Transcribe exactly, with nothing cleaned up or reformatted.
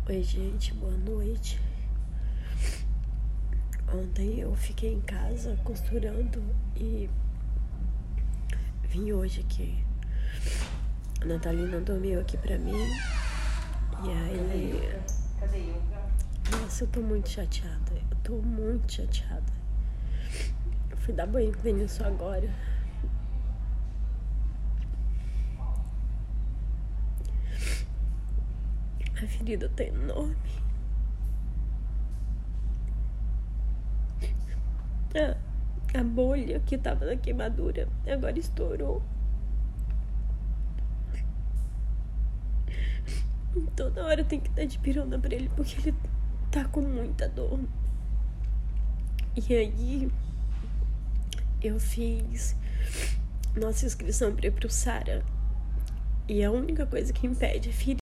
Oi, gente, boa noite. Ontem eu fiquei em casa costurando e vim hoje aqui. A Natalina dormiu aqui pra mim. E aí... Cadê eu? Nossa, eu tô muito chateada. Eu tô muito chateada. Eu fui dar banho com ele só agora. A ferida tá enorme. A, a bolha que tava na queimadura agora estourou. Toda hora tem que dar de pirona pra ele porque ele tá com muita dor. E aí eu fiz nossa inscrição pra ir pro Sara. E a única coisa que impede a ferida